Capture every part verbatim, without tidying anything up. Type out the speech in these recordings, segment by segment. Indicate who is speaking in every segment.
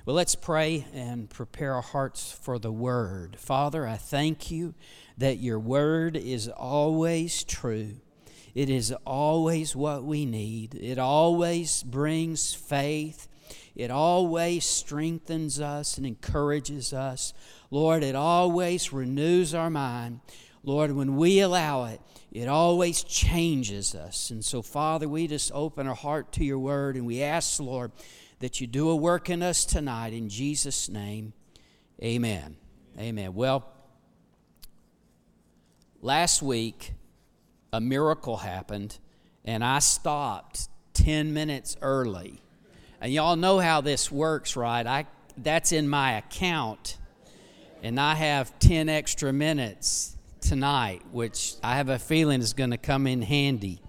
Speaker 1: Well, let's pray and prepare our hearts for the Word. Father, I thank you that your Word is always true. It is always what we need. It always brings faith. It always strengthens us and encourages us. Lord, it always renews our mind. Lord, when we allow it, it always changes us. And so, Father, we just open our heart to your Word, and we ask, Lord, that you do a work in us tonight. In Jesus' name, amen. Amen. Well, last week, a miracle happened, and I stopped ten minutes early. And y'all know how this works, right? I that's in my account, and I have ten extra minutes tonight, which I have a feeling is going to come in handy.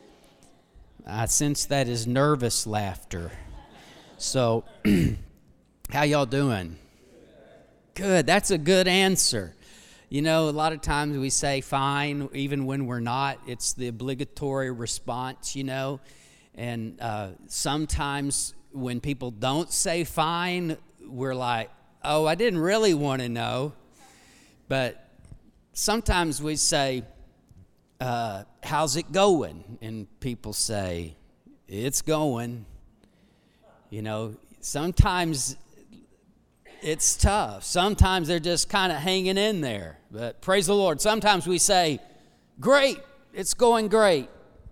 Speaker 1: I sense that is nervous laughter. So, how y'all doing? Good. That's a good answer. You know, a lot of times we say fine, even when we're not. It's the obligatory response, you know. And uh, sometimes when people don't say fine, we're like, oh, I didn't really want to know. But sometimes we say, uh, how's it going? And people say, it's going. You know, sometimes it's tough. Sometimes they're just kind of hanging in there. But praise the Lord. Sometimes we say, great, it's going great.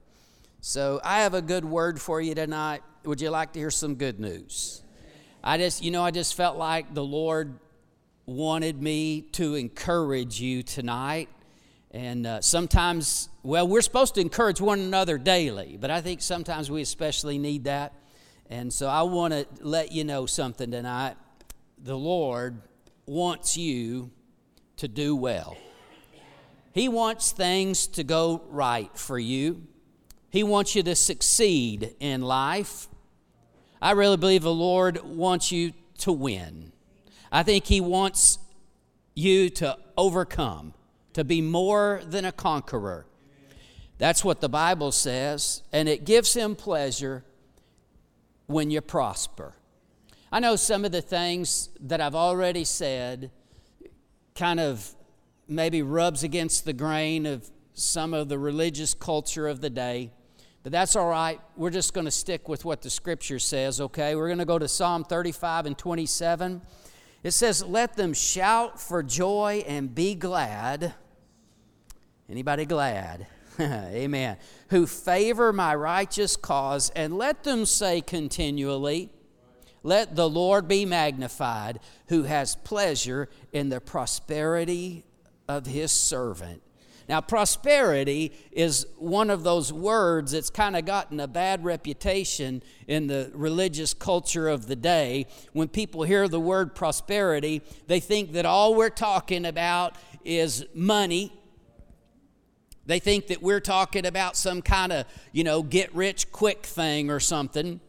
Speaker 1: So I have a good word for you tonight. Would you like to hear some good news? I just, you know, I just felt like the Lord wanted me to encourage you tonight. And uh, sometimes, well, we're supposed to encourage one another daily, but I think sometimes we especially need that. And so I want to let you know something tonight. The Lord wants you to do well. He wants things to go right for you. He wants you to succeed in life. I really believe the Lord wants you to win. I think He wants you to overcome, to be more than a conqueror. That's what the Bible says, and it gives Him pleasure when you prosper. I know some of the things that I've already said kind of maybe rubs against the grain of some of the religious culture of the day, but that's all right. We're just going to stick with what the Scripture says, okay? We're going to go to Psalm thirty-five and twenty-seven. It says, let them shout for joy and be glad. Anybody glad? Amen. Who favor my righteous cause, and let them say continually, let the Lord be magnified, who has pleasure in the prosperity of His servant. Now, prosperity is one of those words that's kind of gotten a bad reputation in the religious culture of the day. When people hear the word prosperity, they think that all we're talking about is money. They think that we're talking about some kind of, you know, get-rich-quick thing or something.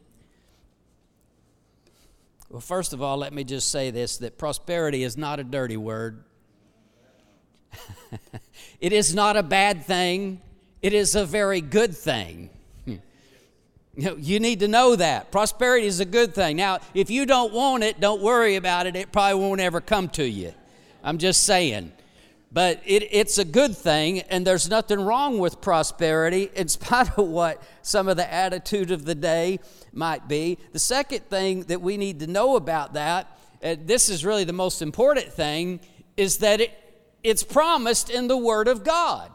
Speaker 1: Well, first of all, let me just say this, that prosperity is not a dirty word. It is not a bad thing. It is a very good thing. You know, you need to know that. Prosperity is a good thing. Now, if you don't want it, don't worry about it. It probably won't ever come to you. I'm just saying. But it, it's a good thing, and there's nothing wrong with prosperity in spite of what some of the attitude of the day might be. The second thing that we need to know about that, and this is really the most important thing, is that it, it's promised in the Word of God.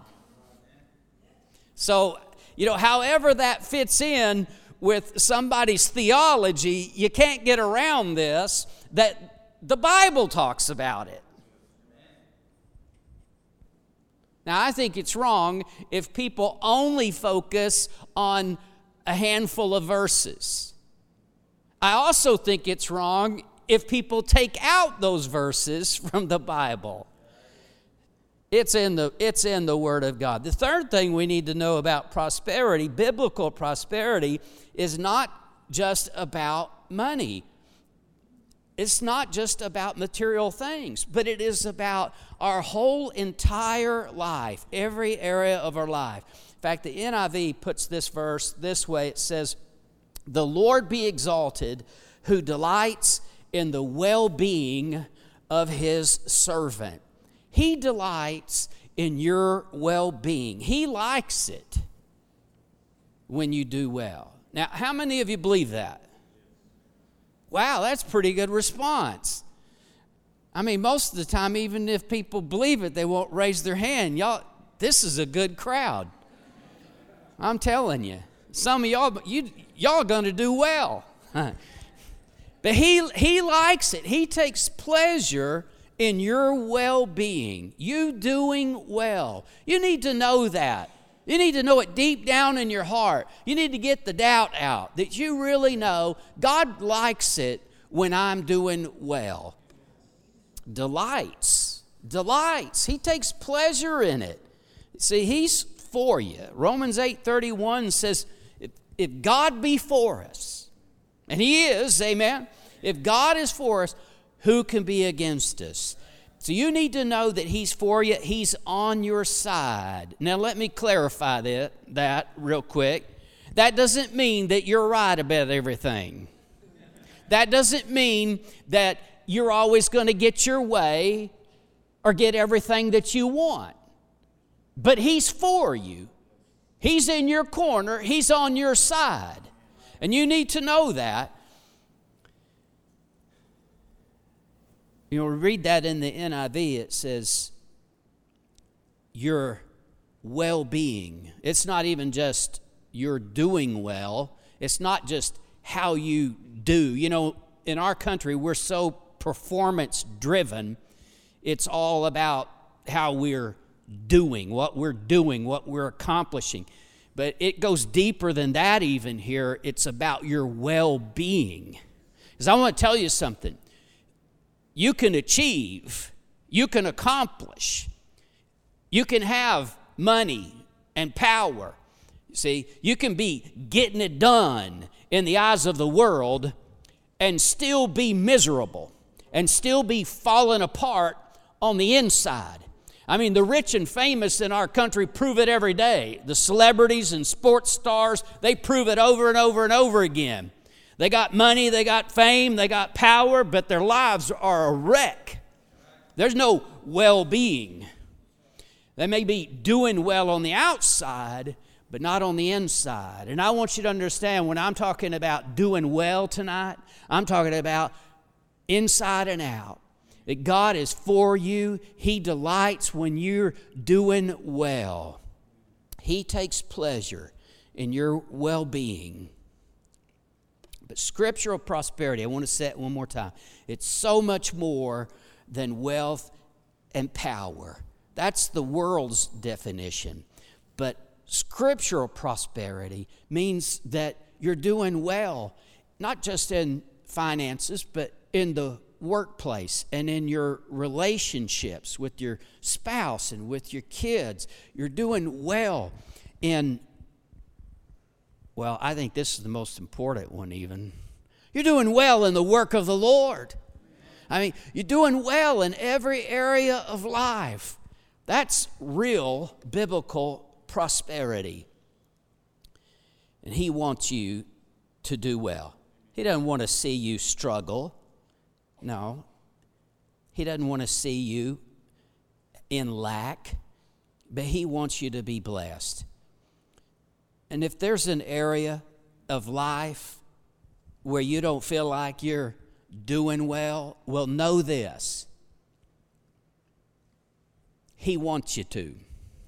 Speaker 1: So, you know, however that fits in with somebody's theology, you can't get around this, that the Bible talks about it. Now, I think it's wrong if people only focus on a handful of verses. I also think it's wrong if people take out those verses from the Bible. It's in the, it's in the Word of God. The third thing we need to know about prosperity, biblical prosperity, is not just about money. It's not just about material things, but it is about our whole entire life, every area of our life. In fact, the N I V puts this verse this way. It says, the Lord be exalted, who delights in the well-being of his servant. He delights in your well-being. He likes it when you do well. Now, how many of you believe that? Wow, that's a pretty good response. I mean, most of the time, even if people believe it, they won't raise their hand. Y'all, this is a good crowd. I'm telling you. Some of y'all, you, y'all are going to do well. But he, he likes it. He takes pleasure in your well-being, you doing well. You need to know that. You need to know it deep down in your heart. You need to get the doubt out that you really know God likes it when I'm doing well. Delights. Delights. He takes pleasure in it. See, he's for you. Romans eight thirty-one says, if, if God be for us, and he is, amen, if God is for us, who can be against us? So you need to know that he's for you. He's on your side. Now let me clarify that, that real quick. That doesn't mean that you're right about everything. That doesn't mean that you're always going to get your way or get everything that you want. But he's for you. He's in your corner. He's on your side. And you need to know that. You know, read that in the N I V, it says, your well-being. It's not even just you're doing well. It's not just how you do. You know, in our country, we're so performance-driven. It's all about how we're doing, what we're doing, what we're accomplishing. But it goes deeper than that even here. It's about your well-being. Because I want to tell you something. You can achieve, you can accomplish, you can have money and power. See, you can be getting it done in the eyes of the world and still be miserable and still be falling apart on the inside. I mean, the rich and famous in our country prove it every day. The celebrities and sports stars, they prove it over and over and over again. They got money, they got fame, they got power, but their lives are a wreck. There's no well-being. They may be doing well on the outside, but not on the inside. And I want you to understand, when I'm talking about doing well tonight, I'm talking about inside and out. That God is for you. He delights when you're doing well. He takes pleasure in your well-being. But scriptural prosperity, I want to say it one more time. It's so much more than wealth and power. That's the world's definition. But scriptural prosperity means that you're doing well, not just in finances, but in the workplace and in your relationships with your spouse and with your kids. You're doing well in, well, I think this is the most important one even. You're doing well in the work of the Lord. I mean, you're doing well in every area of life. That's real biblical prosperity. And he wants you to do well. He doesn't want to see you struggle. No. He doesn't want to see you in lack, but he wants you to be blessed. And if there's an area of life where you don't feel like you're doing well, well, know this. He wants you to.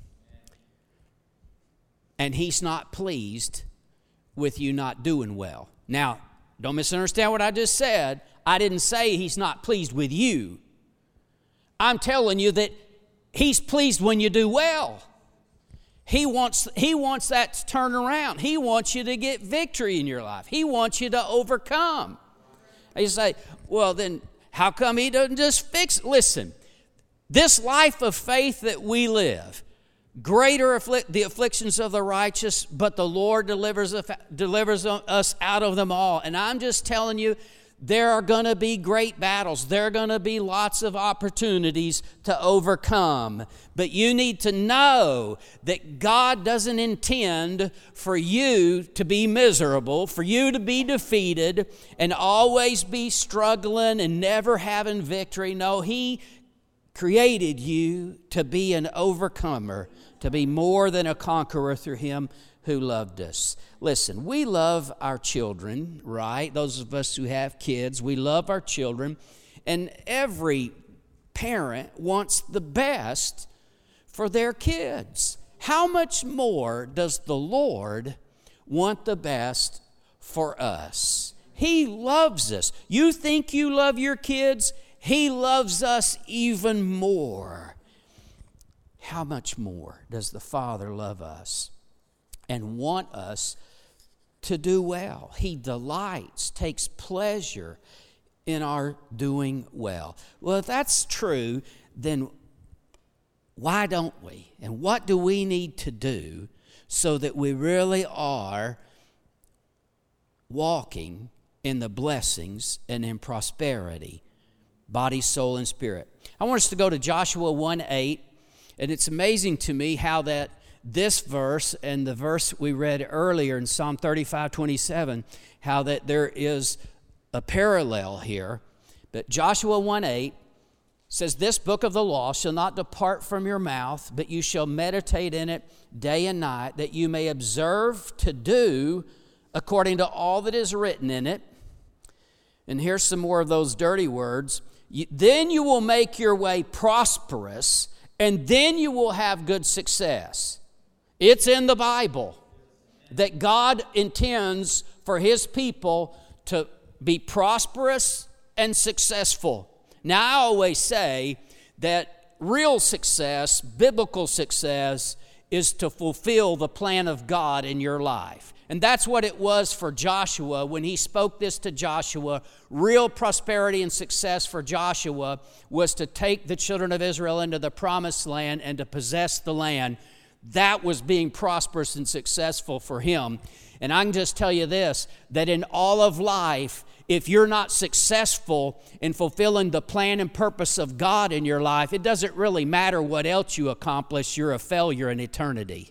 Speaker 1: And he's not pleased with you not doing well. Now, don't misunderstand what I just said. I didn't say he's not pleased with you. I'm telling you that he's pleased when you do well. He wants, he wants that to turn around. He wants you to get victory in your life. He wants you to overcome. And you say, well, then how come he doesn't just fix it? Listen, this life of faith that we live, greater afflict, the afflictions of the righteous, but the Lord delivers, delivers us out of them all. And I'm just telling you, there are going to be great battles. There are going to be lots of opportunities to overcome. But you need to know that God doesn't intend for you to be miserable, for you to be defeated and always be struggling and never having victory. No, He created you to be an overcomer, to be more than a conqueror through Him who loved us. Listen, we love our children, right? Those of us who have kids, we love our children. And every parent wants the best for their kids. How much more does the Lord want the best for us? He loves us. You think you love your kids? He loves us even more. How much more does the Father love us and want us to do well? He delights, takes pleasure in our doing well. Well, if that's true, then why don't we? And what do we need to do so that we really are walking in the blessings and in prosperity, body, soul, and spirit? I want us to go to Joshua one eight, and it's amazing to me how that this verse and the verse we read earlier in Psalm thirty-five twenty-seven, how that there is a parallel here. But Joshua one eight says, "This book of the law shall not depart from your mouth, but you shall meditate in it day and night, that you may observe to do according to all that is written in it." And here's some more of those dirty words. "Then you will make your way prosperous, and then you will have good success." It's in the Bible that God intends for His people to be prosperous and successful. Now, I always say that real success, biblical success, is to fulfill the plan of God in your life. And that's what it was for Joshua when he spoke this to Joshua. Real prosperity and success for Joshua was to take the children of Israel into the promised land and to possess the land. That was being prosperous and successful for him. And I can just tell you this, that in all of life, if you're not successful in fulfilling the plan and purpose of God in your life, it doesn't really matter what else you accomplish. You're a failure in eternity.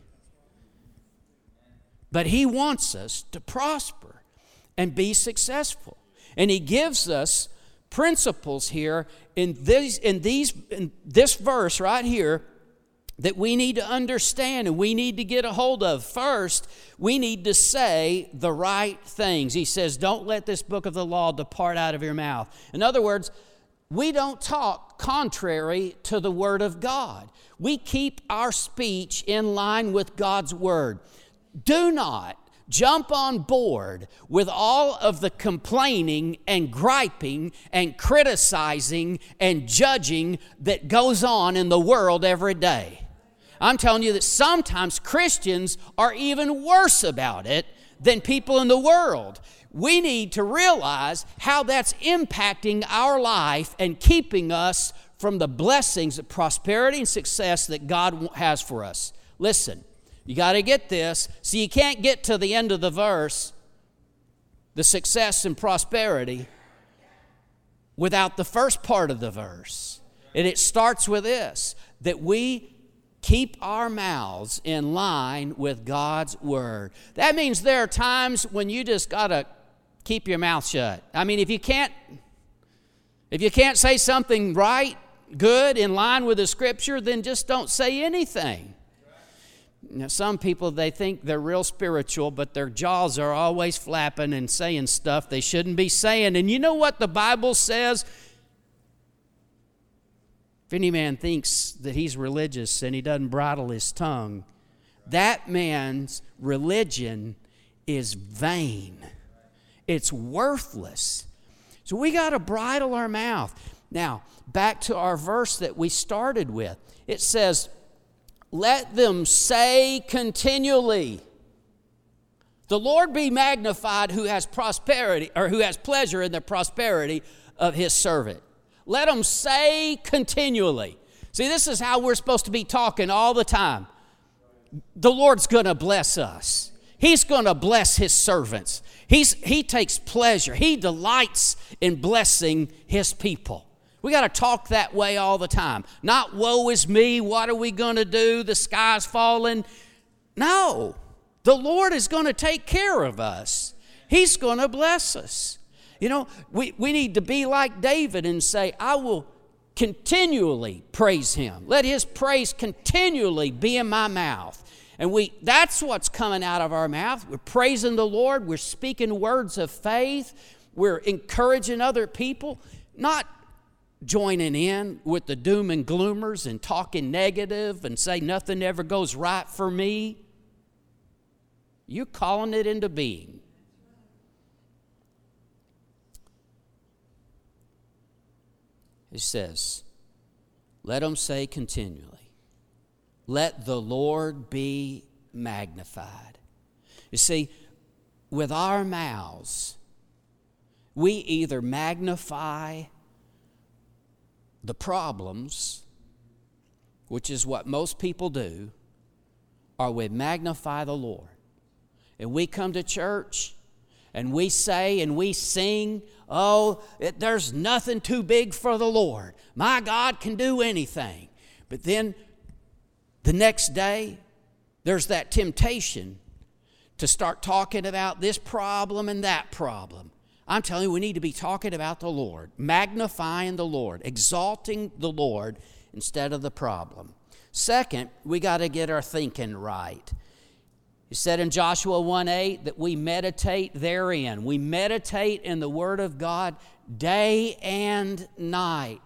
Speaker 1: But He wants us to prosper and be successful. And He gives us principles here in these, in these, in this verse right here that we need to understand and we need to get a hold of. First, we need to say the right things. He says, don't let this book of the law depart out of your mouth. In other words, we don't talk contrary to the Word of God. We keep our speech in line with God's Word. Do not jump on board with all of the complaining and griping and criticizing and judging that goes on in the world every day. I'm telling you that sometimes Christians are even worse about it than people in the world. We need to realize how that's impacting our life and keeping us from the blessings of prosperity and success that God has for us. Listen, you got to get this. So you can't get to the end of the verse, the success and prosperity, without the first part of the verse. And it starts with this, that we keep our mouths in line with God's Word. That means there are times when you just got to keep your mouth shut. I mean, if you can't, if you can't say something right, good, in line with the Scripture, then just don't say anything. Now, some people, they think they're real spiritual, but their jaws are always flapping and saying stuff they shouldn't be saying. And you know what the Bible says? If any man thinks that he's religious and he doesn't bridle his tongue, that man's religion is vain. It's worthless. So we got to bridle our mouth. Now, back to our verse that we started with. It says, let them say continually, the Lord be magnified who has prosperity, or who has pleasure in the prosperity of His servant. Let them say continually. See, this is how we're supposed to be talking all the time. The Lord's going to bless us. He's going to bless His servants. He's, he takes pleasure. He delights in blessing His people. We got to talk that way all the time. Not woe is me, what are we going to do? The sky's falling. No, the Lord is going to take care of us. He's going to bless us. You know, we, we need to be like David and say, I will continually praise Him. Let His praise continually be in my mouth. And we that's what's coming out of our mouth. We're praising the Lord. We're speaking words of faith. We're encouraging other people, not joining in with the doom and gloomers and talking negative and say nothing ever goes right for me. You're calling it into being. It says, let them say continually, let the Lord be magnified. You see, with our mouths, we either magnify the problems, which is what most people do, or we magnify the Lord. And we come to church and we say and we sing, oh, it, there's nothing too big for the Lord. My God can do anything. But then the next day, there's that temptation to start talking about this problem and that problem. I'm telling you, we need to be talking about the Lord, magnifying the Lord, exalting the Lord instead of the problem. Second, we got to get our thinking right. He said in Joshua one eight that we meditate therein. We meditate in the Word of God day and night.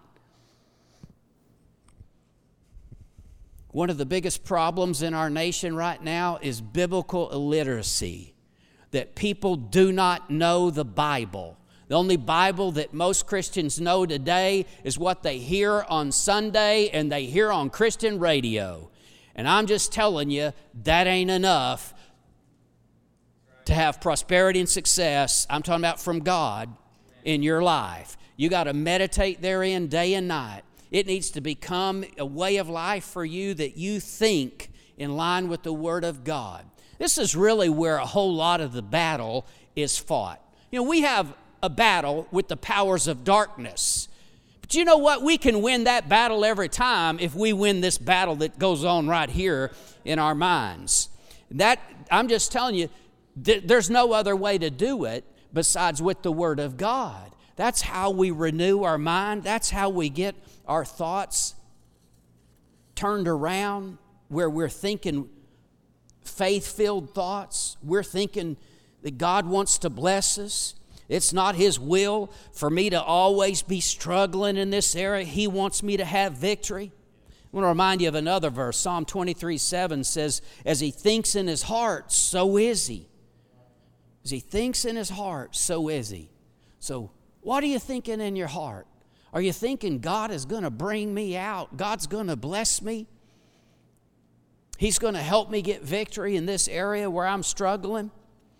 Speaker 1: One of the biggest problems in our nation right now is biblical illiteracy, that people do not know the Bible. The only Bible that most Christians know today is what they hear on Sunday and they hear on Christian radio. And I'm just telling you, that ain't enough to have prosperity and success. I'm talking about from God in your life. You got to meditate therein day and night. It needs to become a way of life for you that you think in line with the Word of God. This is really where a whole lot of the battle is fought. You know, we have a battle with the powers of darkness. But you know what? We can win that battle every time if we win this battle that goes on right here in our minds. That, I'm just telling you, th- there's no other way to do it besides with the Word of God. That's how we renew our mind. That's how we get our thoughts turned around, where we're thinking faith-filled thoughts. We're thinking that God wants to bless us. It's not His will for me to always be struggling in this area. He wants me to have victory. I want to remind you of another verse. Psalm twenty-three seven says, as he thinks in his heart, so is he. As he thinks in his heart, so is he. So what are you thinking in your heart? Are you thinking God is going to bring me out? God's going to bless me? He's going to help me get victory in this area where I'm struggling?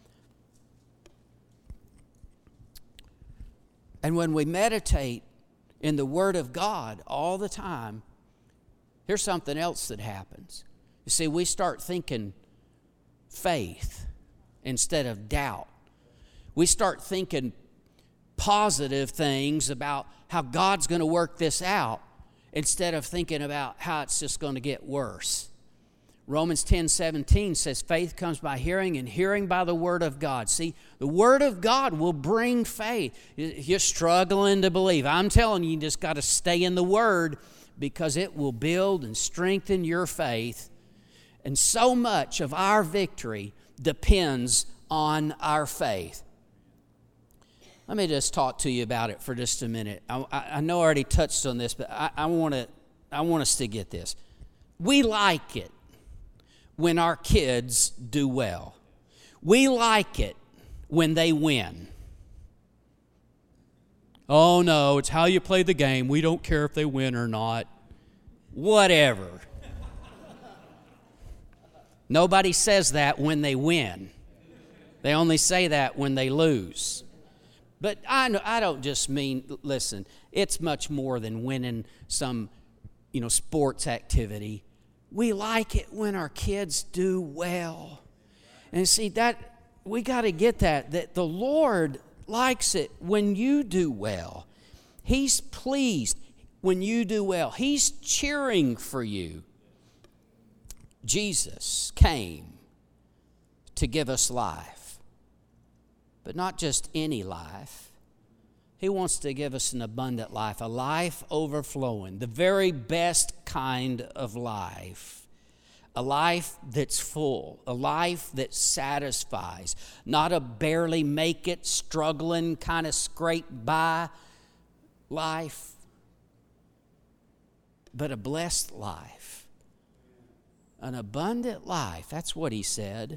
Speaker 1: And when we meditate in the Word of God all the time, here's something else that happens. You see, we start thinking faith instead of doubt. We start thinking positive things about how God's going to work this out instead of thinking about how it's just going to get worse. Romans ten seventeen says faith comes by hearing, and hearing by the Word of God. See, the Word of God will bring faith. You're struggling to believe. I'm telling you, you just got to stay in the Word, because it will build and strengthen your faith. And so much of our victory depends on our faith. Let me just talk to you about it for just a minute. I, I know I already touched on this, but I, I want to, I want us to get this. We like it when our kids do well. We like it when they win. Oh no, it's how you play the game. We don't care if they win or not. Whatever. Nobody says that when they win. They only say that when they lose. But I know, I don't just mean, listen, it's much more than winning some, you know, sports activity. We like it when our kids do well. And see, that we got to get that, that the Lord likes it when you do well. He's pleased when you do well. He's cheering for you. Jesus came to give us life, but not just any life. He wants to give us an abundant life, a life overflowing, the very best kind of life, a life that's full, a life that satisfies, not a barely make it, struggling, kind of scrape by life, but a blessed life, an abundant life. That's what he said.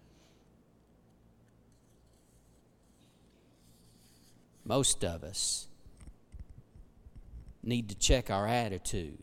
Speaker 1: Most of us need to check our attitude.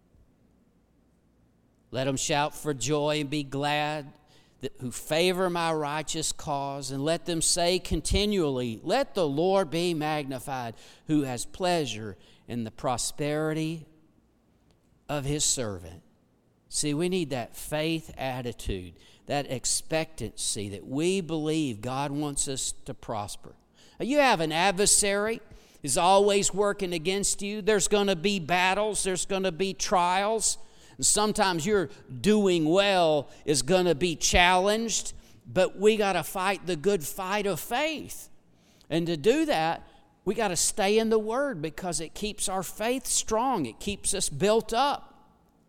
Speaker 1: Let them shout for joy and be glad that who favor my righteous cause, and let them say continually, let the Lord be magnified, who has pleasure in the prosperity of his servant. See, we need that faith attitude, that expectancy that we believe God wants us to prosper. You have an adversary who's always working against you. There's going to be battles. There's going to be trials. And sometimes your doing well is going to be challenged. But we got to fight the good fight of faith. And to do that, we got to stay in the Word because it keeps our faith strong. It keeps us built up.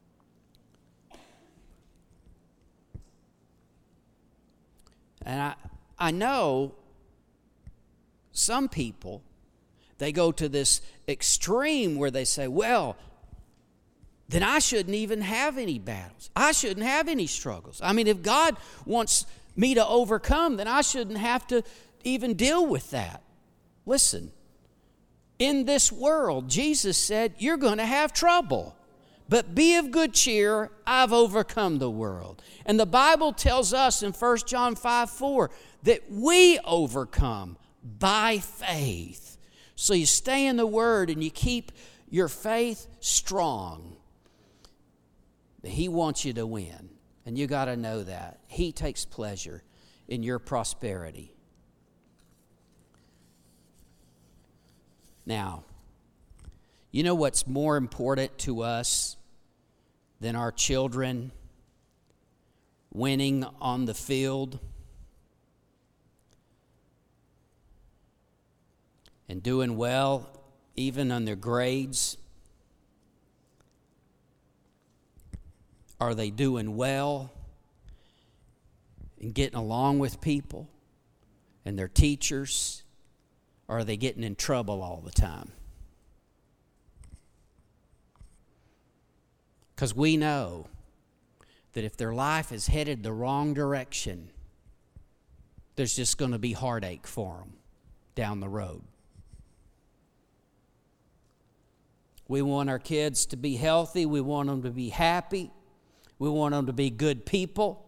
Speaker 1: And I, I know some people, they go to this extreme where they say, well, then I shouldn't even have any battles. I shouldn't have any struggles. I mean, if God wants me to overcome, then I shouldn't have to even deal with that. Listen, in this world, Jesus said, you're going to have trouble. But be of good cheer, I've overcome the world. And the Bible tells us in First John five four that we overcome by faith. So you stay in the Word and you keep your faith strong. He wants you to win. And you got to know that. He takes pleasure in your prosperity. Now, you know what's more important to us than our children winning on the field and doing well, even on their grades? Are they doing well and getting along with people and their teachers? Or are they getting in trouble all the time? Because we know that if their life is headed the wrong direction, there's just going to be heartache for them down the road. We want our kids to be healthy. We want them to be happy. We want them to be good people.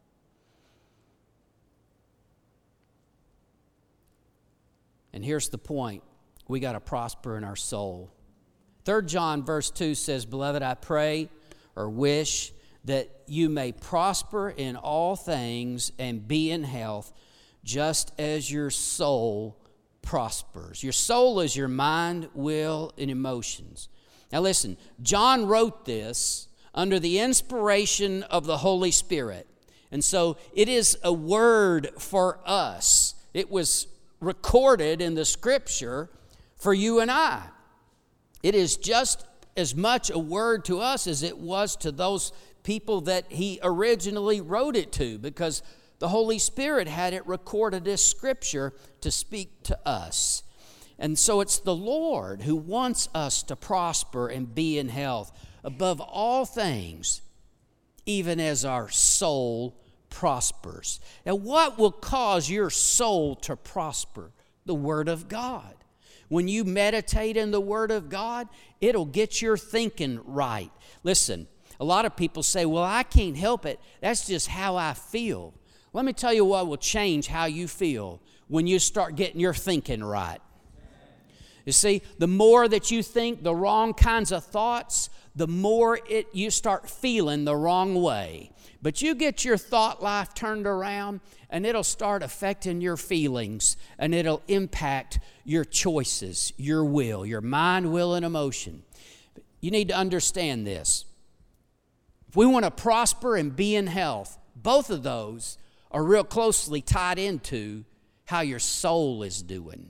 Speaker 1: And here's the point. We got to prosper in our soul. Third John verse two says, Beloved, I pray or wish that you may prosper in all things and be in health, just as your soul prospers. Your soul is your mind, will, and emotions. Now listen, John wrote this under the inspiration of the Holy Spirit. And so it is a word for us. It was recorded in the Scripture for you and I. It is just as much a word to us as it was to those people that he originally wrote it to, because the Holy Spirit had it recorded as Scripture to speak to us. And so it's the Lord who wants us to prosper and be in health above all things, even as our soul prospers. Now, what will cause your soul to prosper? The Word of God. When you meditate in the Word of God, it'll get your thinking right. Listen, a lot of people say, well, I can't help it. That's just how I feel. Let me tell you what will change how you feel when you start getting your thinking right. You see, the more that you think the wrong kinds of thoughts, the more it you start feeling the wrong way. But you get your thought life turned around, and it'll start affecting your feelings, and it'll impact your choices, your will, your mind, will, and emotion. You need to understand this. If we want to prosper and be in health, both of those are real closely tied into how your soul is doing.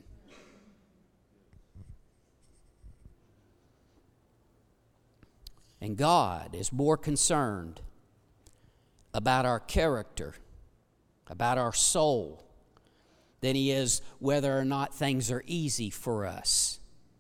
Speaker 1: And God is more concerned about our character, about our soul, than He is whether or not things are easy for us.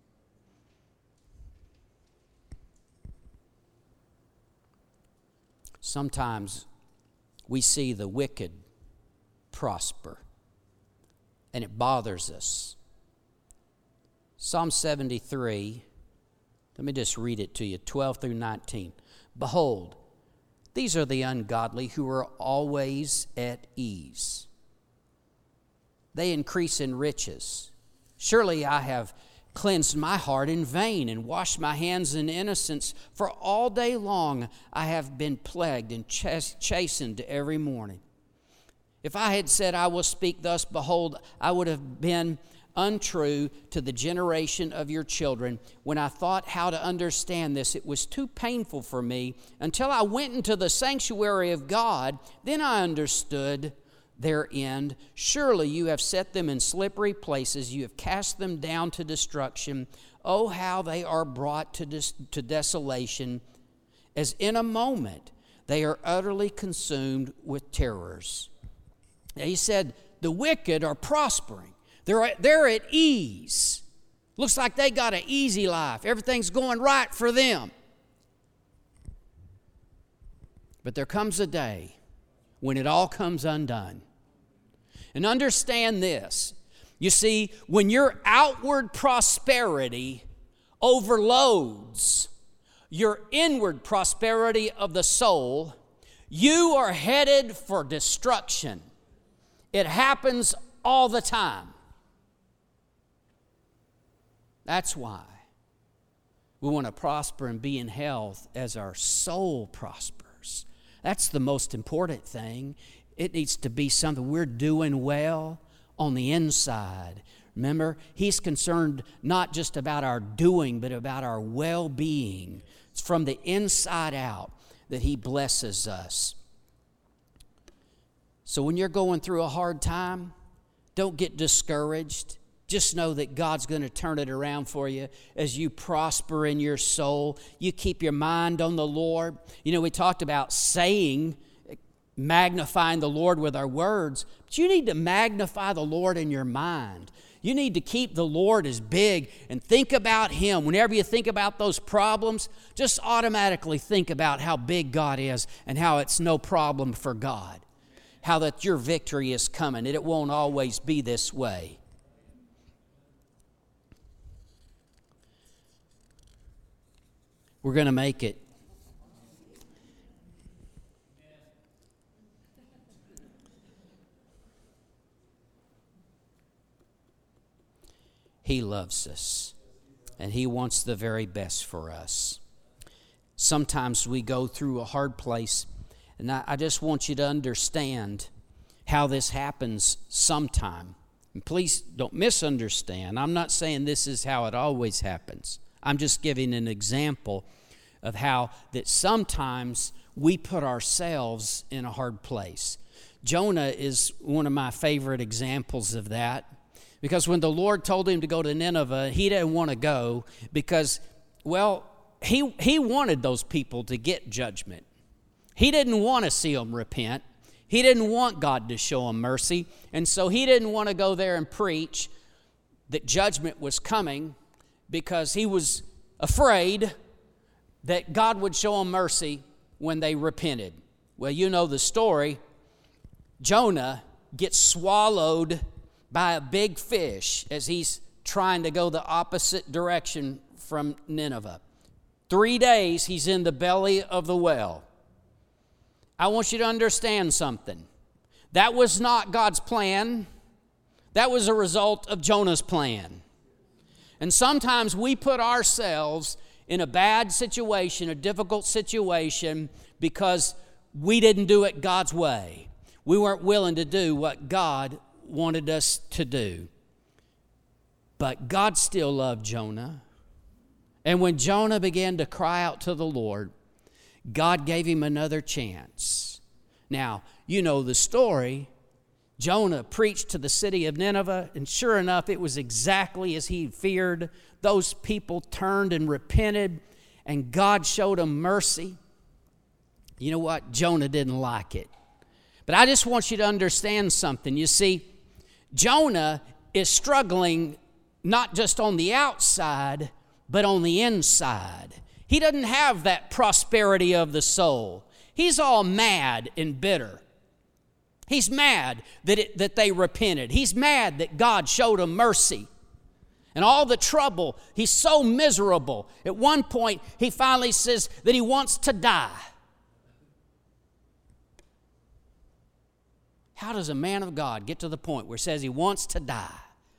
Speaker 1: Sometimes we see the wicked prosper, and it bothers us. Psalm seventy-three, let me just read it to you, twelve through nineteen. Behold, these are the ungodly who are always at ease. They increase in riches. Surely I have cleansed my heart in vain and washed my hands in innocence, for all day long I have been plagued and chas- chastened every morning. If I had said, I will speak thus, behold, I would have been untrue to the generation of your children. When I thought how to understand this, it was too painful for me. Until I went into the sanctuary of God, then I understood their end. Surely you have set them in slippery places. You have cast them down to destruction. Oh, how they are brought to, dis- to desolation. As in a moment they are utterly consumed with terrors. Now, he said, the wicked are prospering. They're, they're at ease. Looks like they got an easy life. Everything's going right for them. But there comes a day when it all comes undone. And understand this. You see, when your outward prosperity overloads your inward prosperity of the soul, you are headed for destruction. It happens all the time. That's why we want to prosper and be in health as our soul prospers. That's the most important thing. It needs to be something we're doing well on the inside. Remember, He's concerned not just about our doing, but about our well-being. It's from the inside out that He blesses us. So when you're going through a hard time, don't get discouraged. Just know that God's going to turn it around for you as you prosper in your soul. You keep your mind on the Lord. You know, we talked about saying, magnifying the Lord with our words, but you need to magnify the Lord in your mind. You need to keep the Lord as big and think about Him. Whenever you think about those problems, just automatically think about how big God is and how it's no problem for God. How that your victory is coming, and it won't always be this way. We're going to make it. He loves us, and He wants the very best for us. Sometimes we go through a hard place, and I, I just want you to understand how this happens sometime. And please don't misunderstand. I'm not saying this is how it always happens. I'm just giving an example of how that sometimes we put ourselves in a hard place. Jonah is one of my favorite examples of that, because when the Lord told him to go to Nineveh, he didn't want to go because, well, he, he wanted those people to get judgment. He didn't want to see them repent. He didn't want God to show them mercy, and so he didn't want to go there and preach that judgment was coming, because he was afraid that God would show them mercy when they repented. Well, you know the story. Jonah gets swallowed by a big fish as he's trying to go the opposite direction from Nineveh. Three days he's in the belly of the whale. I want you to understand something. That was not God's plan. That was a result of Jonah's plan. And sometimes we put ourselves in a bad situation, a difficult situation, because we didn't do it God's way. We weren't willing to do what God wanted us to do. But God still loved Jonah. And when Jonah began to cry out to the Lord, God gave him another chance. Now, you know the story. Jonah preached to the city of Nineveh, and sure enough, it was exactly as he feared. Those people turned and repented, and God showed them mercy. You know what? Jonah didn't like it. But I just want you to understand something. You see, Jonah is struggling not just on the outside, but on the inside. He doesn't have that prosperity of the soul. He's all mad and bitter. He's mad that, it, that they repented. He's mad that God showed them mercy. And all the trouble, he's so miserable. At one point, he finally says that he wants to die. How does a man of God get to the point where he says he wants to die?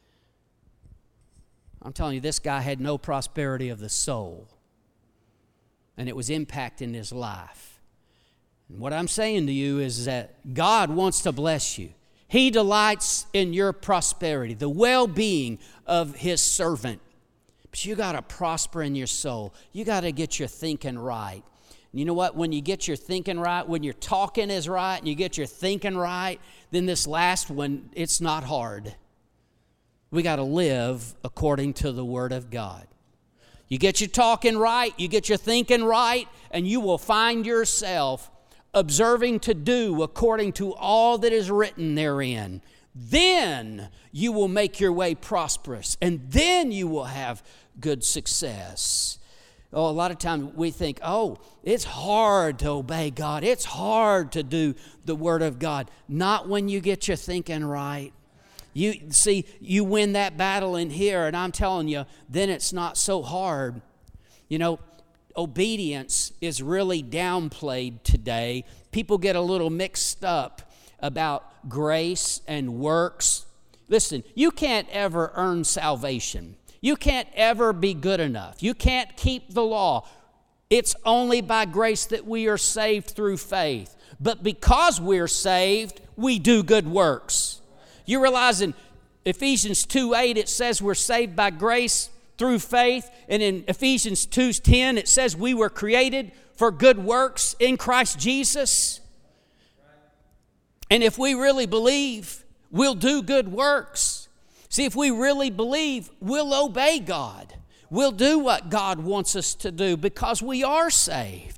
Speaker 1: I'm telling you, this guy had no prosperity of the soul. And it was impacting his life. And what I'm saying to you is that God wants to bless you. He delights in your prosperity, the well-being of His servant. But you got to prosper in your soul. You got to get your thinking right. And you know what? When you get your thinking right, when your talking is right and you get your thinking right, then this last one, it's not hard. We got to live according to the Word of God. You get your talking right, you get your thinking right, and you will find yourself observing to do according to all that is written therein. Then you will make your way prosperous, and then you will have good success. Oh, a lot of times we think, oh, it's hard to obey God. It's hard to do the Word of God. Not when you get your thinking right. You see, you win that battle in here, and I'm telling you, then it's not so hard. You know, obedience is really downplayed today. People get a little mixed up about grace and works. Listen, you can't ever earn salvation. You can't ever be good enough. You can't keep the law. It's only by grace that we are saved through faith. But because we're saved, we do good works. You realize in Ephesians two eight it says we're saved by grace through faith. And in Ephesians two ten it says we were created for good works in Christ Jesus. And if we really believe, we'll do good works. See, if we really believe, we'll obey God. We'll do what God wants us to do because we are saved.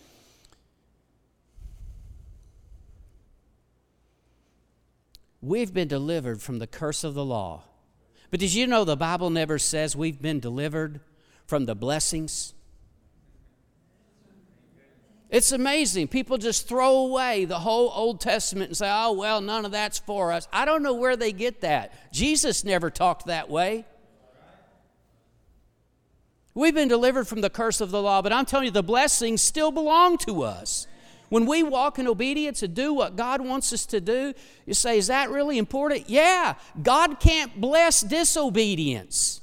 Speaker 1: We've been delivered from the curse of the law. But did you know the Bible never says we've been delivered from the blessings? It's amazing. People just throw away the whole Old Testament and say, oh, well, none of that's for us. I don't know where they get that. Jesus never talked that way. We've been delivered from the curse of the law, but I'm telling you, the blessings still belong to us. When we walk in obedience and do what God wants us to do, you say, is that really important? Yeah, God can't bless disobedience.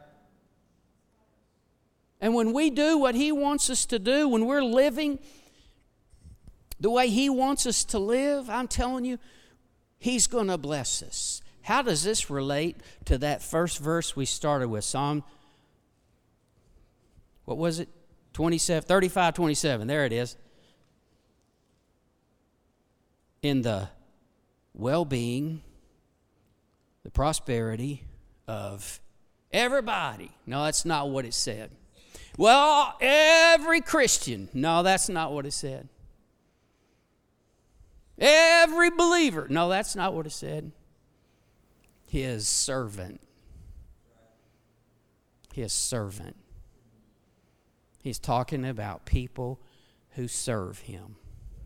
Speaker 1: And when we do what He wants us to do, when we're living the way He wants us to live, I'm telling you, He's going to bless us. How does this relate to that first verse we started with? Psalm, what was it? twenty-seven, thirty-five, twenty-seven. There it is. In the well-being, the prosperity of everybody. No, that's not what it said. Well, every Christian. No, that's not what it said. Every believer. No, that's not what it said. His servant. His servant. He's talking about people who serve Him.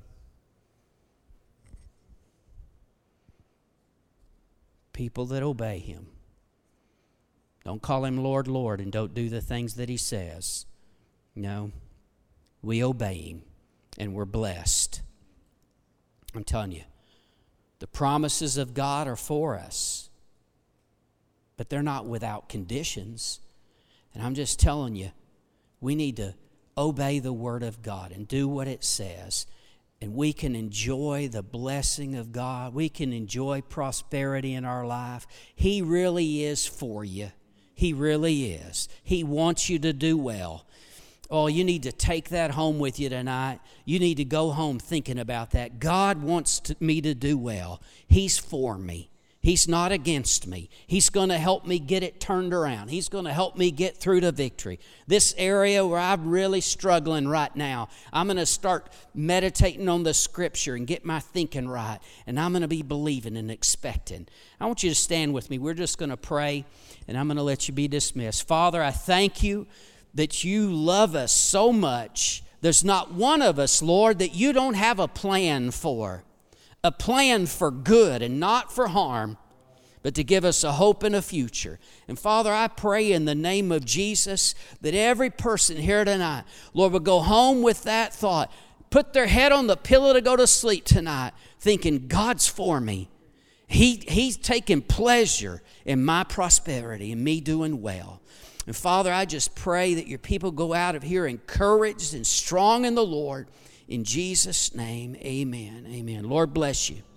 Speaker 1: People that obey Him. Don't call Him Lord, Lord, and don't do the things that He says. No, we obey Him, and we're blessed. I'm telling you, the promises of God are for us, but they're not without conditions. And I'm just telling you, we need to obey the Word of God and do what it says. and we can enjoy the blessing of God. We can enjoy prosperity in our life. He really is for you. He really is. He wants you to do well. Oh, you need to take that home with you tonight. You need to go home thinking about that. God wants to, me to do well. He's for me. He's not against me. He's going to help me get it turned around. He's going to help me get through to victory. This area where I'm really struggling right now, I'm going to start meditating on the Scripture and get my thinking right. And I'm going to be believing and expecting. I want you to stand with me. We're just going to pray, and I'm going to let you be dismissed. Father, I thank you that you love us so much. There's not one of us, Lord, that you don't have a plan for. A plan for good and not for harm, but to give us a hope and a future. And Father, I pray in the name of Jesus that every person here tonight, Lord, will go home with that thought, put their head on the pillow to go to sleep tonight, thinking God's for me. He, he's taking pleasure in my prosperity and me doing well. And Father, I just pray that your people go out of here encouraged and strong in the Lord. In Jesus' name, amen. Amen. Lord bless you.